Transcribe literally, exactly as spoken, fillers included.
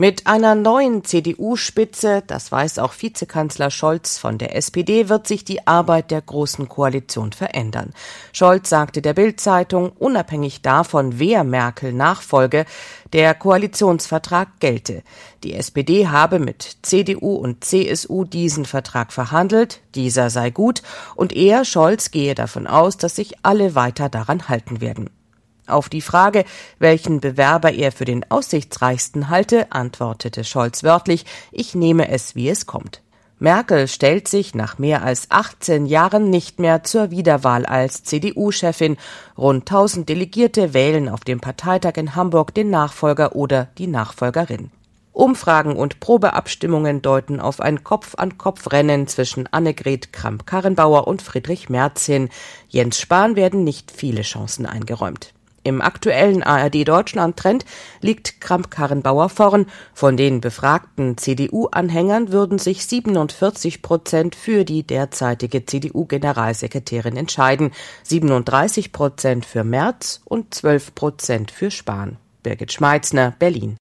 Mit einer neuen C D U-Spitze, das weiß auch Vizekanzler Scholz von der S P D, wird sich die Arbeit der Großen Koalition verändern. Scholz sagte der Bild-Zeitung, unabhängig davon, wer Merkel nachfolge, der Koalitionsvertrag gelte. Die S P D habe mit C D U und C S U diesen Vertrag verhandelt, dieser sei gut und er, Scholz, gehe davon aus, dass sich alle weiter daran halten werden. Auf die Frage, welchen Bewerber er für den aussichtsreichsten halte, antwortete Scholz wörtlich, ich nehme es, wie es kommt. Merkel stellt sich nach mehr als achtzehn Jahren nicht mehr zur Wiederwahl als C D U-Chefin. Rund tausend Delegierte wählen auf dem Parteitag in Hamburg den Nachfolger oder die Nachfolgerin. Umfragen und Probeabstimmungen deuten auf ein Kopf-an-Kopf-Rennen zwischen Annegret Kramp-Karrenbauer und Friedrich Merz hin. Jens Spahn werden nicht viele Chancen eingeräumt. Im aktuellen A R D-Deutschland-Trend liegt Kramp-Karrenbauer vorn. Von den befragten C D U-Anhängern würden sich siebenundvierzig Prozent für die derzeitige C D U-Generalsekretärin entscheiden, siebenunddreißig Prozent für Merz und zwölf Prozent für Spahn. Birgit Schmeitzner, Berlin.